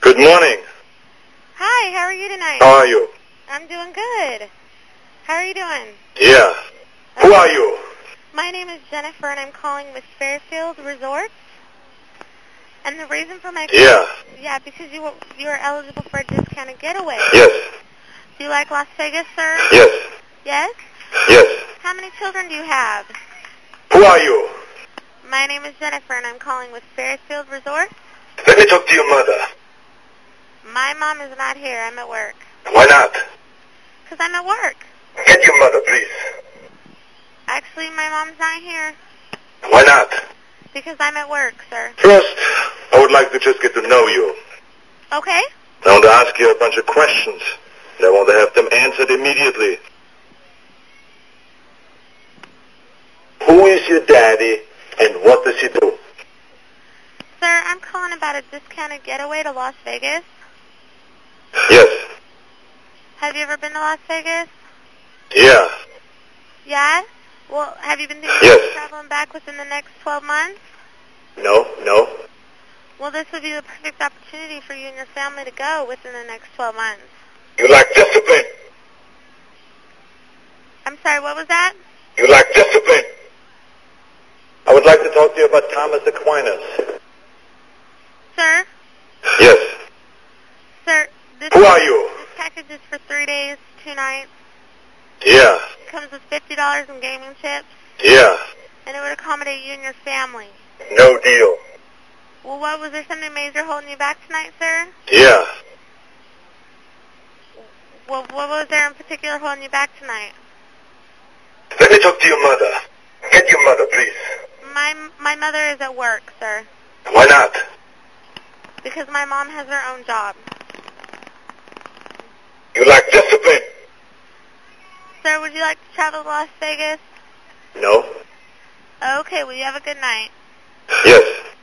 Good morning. Hi, how are you tonight? How are you? I'm doing good. How are you doing? Yeah. Who are you? My name is Jennifer, and I'm calling with Fairfield Resorts. And the reason for my call... Yeah. Yeah, because you are eligible for a discounted getaway. Yes. Do you like Las Vegas, sir? Yes. Yes? Yes. How many children do you have? Who are you? My name is Jennifer, and I'm calling with Fairfield Resorts. Let me talk to your mother. My mom is not here. I'm at work. Why not? Because I'm at work. Get your mother, please. Actually, my mom's not here. Why not? Because I'm at work, sir. First, I would like to just get to know you. Okay? I want to ask you a bunch of questions, and I want to have them answered immediately. Who is your daddy, and what does he do? Sir, I'm calling about a discounted getaway to Las Vegas. Yes. Have you ever been to Las Vegas? Yeah. Yeah? Well, have you been thinking Yes. about traveling back within the next 12 months? No. Well, this would be the perfect opportunity for you and your family to go within the next 12 months. You lack discipline. I'm sorry, what was that? You lack discipline. I would like to talk to you about Thomas Aquinas. Sir? Yes. Sir, this Who are you? package is for 3 days, 2 nights. Yeah. It comes with $50 in gaming chips, Yeah. and it would accommodate you and your family. No deal. Well, was there something major holding you back tonight, sir? Yeah. Well, what was there in particular holding you back tonight? Let me talk to your mother. Get your mother, please. My mother is at work, sir, Why not? because my mom has her own job. You lack discipline. Sir, would you like to travel to Las Vegas? No. Okay, well, you have a good night. Yes.